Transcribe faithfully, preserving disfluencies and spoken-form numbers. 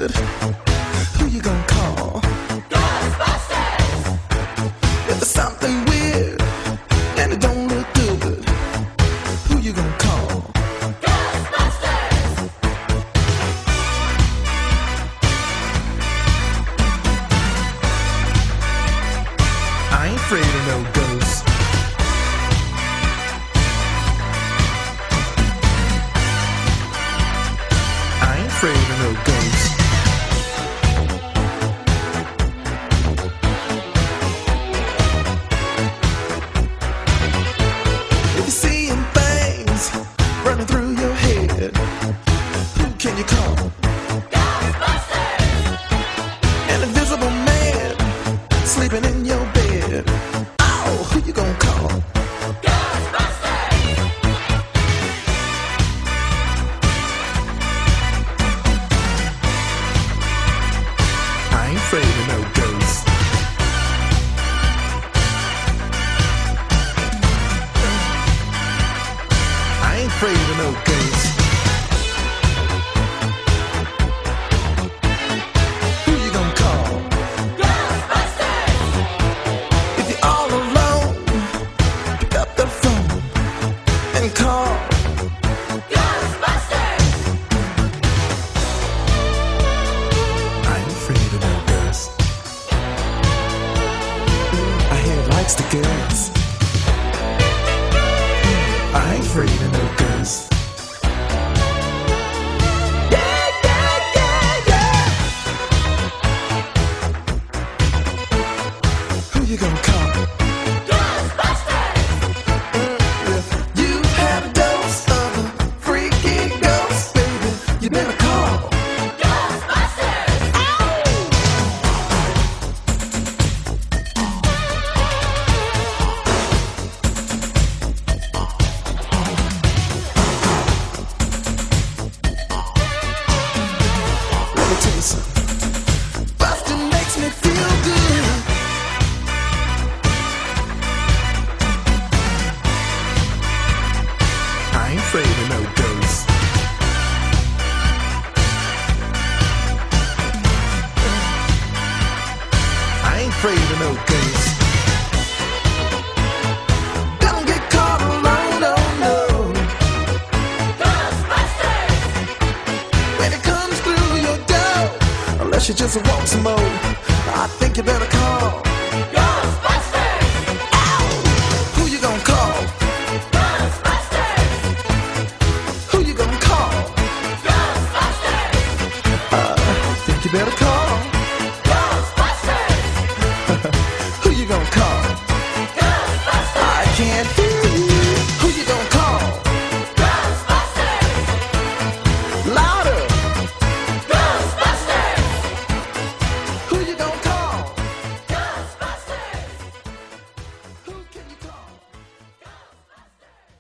good. Who you gonna call? Ghostbusters! If there's something weird and it don't look good, who you gonna call? Ghostbusters! I ain't afraid of no ghosts. I ain't afraid of no ghosts. If you're seeing things running through your head, who can you call? Ghostbusters! An invisible man sleeping in your bed. Oh, who you gonna call? Ghostbusters! I ain't afraid of no ghosts. I ain't afraid of no ghosts. Who you gonna call? Ghostbusters! If you're all alone, pick up the phone and call. Ghostbusters! I ain't afraid of no ghosts. I hear it likes the girls. I ain't afraid of no ghosts. Yeah, yeah, yeah, yeah. Who you gonna call? Ghostbusters! If you have a dose of a freaky ghost, baby, you better call. Ghostbusters! Let me tell you something. Bustin' makes me feel good. I ain't afraid of no ghosts. I ain't afraid of no ghosts. Don't get caught alone, oh no. Ghostbusters! When it comes through your door, unless you just want some more, I think you better call. Ghostbusters! Who you gonna call? Ghostbusters! Who you gonna call? Ghostbusters! I think you better call.